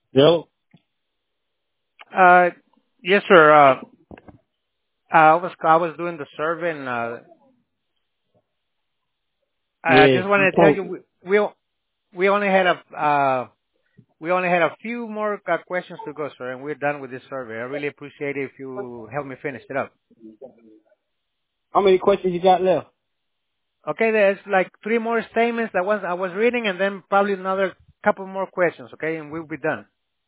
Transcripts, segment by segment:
Yo, Uh, yes, sir. I was doing the survey, and I yeah, just you wanted to tell told. you we only had a few more questions to go, sir, and we're done with this survey. I really appreciate it if you help me finish it up. How many questions you got left? Okay, there's like three more statements that I was reading, and then probably another couple more questions. Okay, and we'll be done.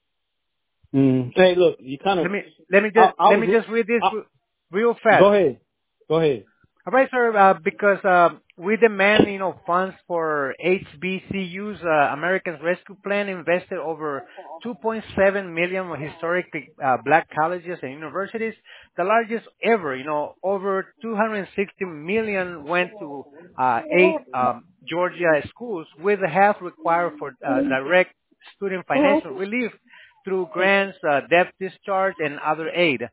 Hey, look, you kind of. Let me let me I, just I let was. me just read this I, real Go fast. ahead. Go ahead. All right, sir, because we demand, funds for HBCU's Americans Rescue Plan invested over 2.7 million of historically black colleges and universities, the largest ever. Over 260 million went to eight Georgia schools, with half required for direct student financial relief through grants, debt discharge, and other aid.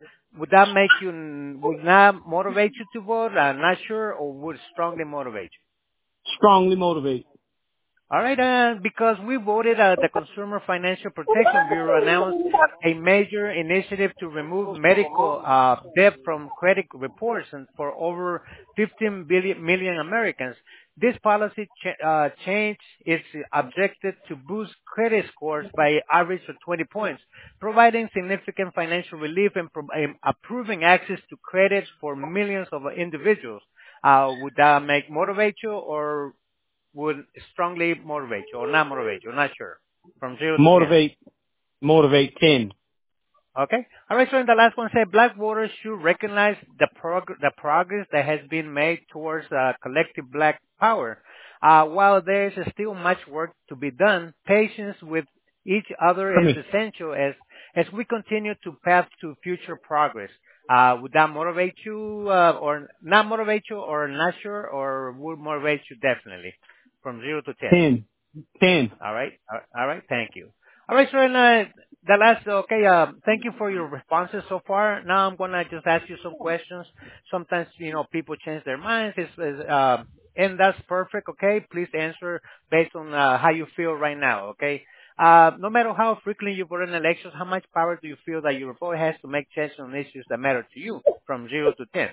Would that motivate you to vote? I'm not sure, or would strongly motivate you? Strongly motivated. All right, because we voted, the Consumer Financial Protection Bureau announced a major initiative to remove medical debt from credit reports and for over 15 million Americans. This policy change is objective to boost credit scores by average of 20 points, providing significant financial relief and approving access to credit for millions of individuals. Would that motivate you, or would strongly motivate you or not motivate you? Not sure. From 0 to 10. Motivate. Motivate 10. Okay. All right. So in the last one said black voters should recognize the progress that has been made towards collective black power. While there is still much work to be done, patience with each other Come is here. essential as we continue to path to future progress. Would that motivate you, or not motivate you, or not sure, or would motivate you definitely? From 0 to 10. 10. 10. All right. All right. Thank you. All right, sir. And the last, okay, thank you for your responses so far. Now I'm going to just ask you some questions. Sometimes, people change their minds. And that's perfect, okay? Please answer based on how you feel right now, okay? No matter how frequently you vote in elections, how much power do you feel that your vote has to make changes on issues that matter to you from 0 to 10?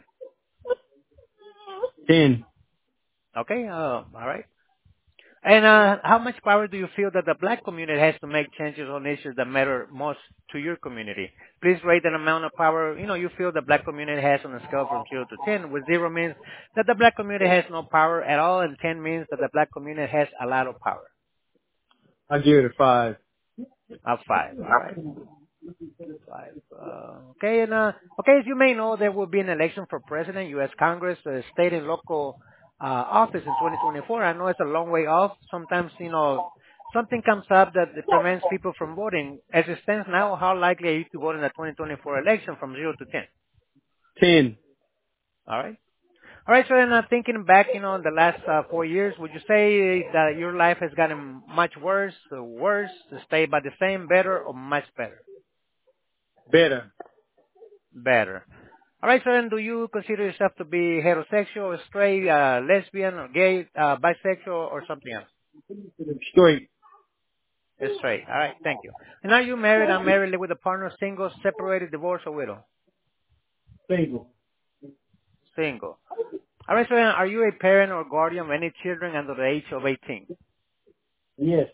10. Okay, all right. And how much power do you feel that the black community has to make changes on issues that matter most to your community? Please rate an amount of power you feel the black community has on a scale from 0 to 10, where 0 means that the black community has no power at all, and 10 means that the black community has a lot of power. I give it a 5. 5. All right. 5. Okay, and okay, as you may know, there will be an election for president, U.S. Congress, state and local office in 2024. I know it's a long way off. Sometimes, something comes up that prevents people from voting. As it stands now, how likely are you to vote in the 2024 election from 0 to 10? 10. All right. All right, so then thinking back, in the last 4 years, would you say that your life has gotten much worse, stay about the same, better, or much better? Better. Better. All right, so then do you consider yourself to be heterosexual, straight, lesbian, or gay, bisexual, or something else? Straight. Straight. All right, thank you. And are you married, unmarried, live with a partner, single, separated, divorced, or widow? Single. Single. All right, so then are you a parent or guardian of any children under the age of 18? Yes.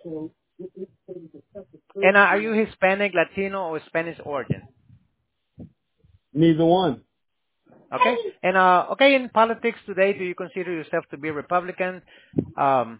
And are you Hispanic, Latino, or Spanish origin? Neither one. Okay. And okay, in politics today, do you consider yourself to be Republican, um,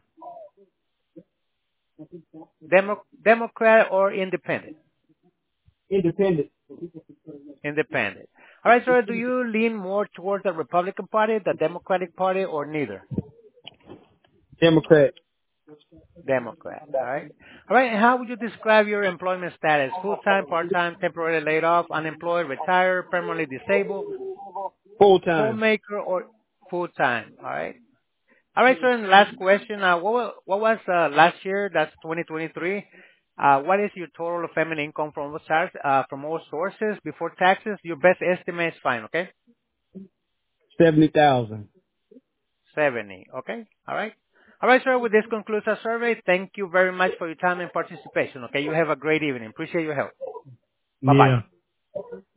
Democrat, or independent? Independent. Independent. All right, sir. Do you lean more towards the Republican Party, the Democratic Party, or neither? Democrat. Democrat. All right. All right. And how would you describe your employment status? Full-time, part-time, temporarily laid off, unemployed, retired, permanently disabled, Full time. homemaker, or full-time? All right. All right, sir. And last question. What was last year? That's 2023. What is your total family income from all sources before taxes? Your best estimate is fine. Okay. 70,000. 70. Okay. All right. All right, sir. With this concludes our survey. Thank you very much for your time and participation. Okay, you have a great evening. Appreciate your help. Bye-bye. Yeah.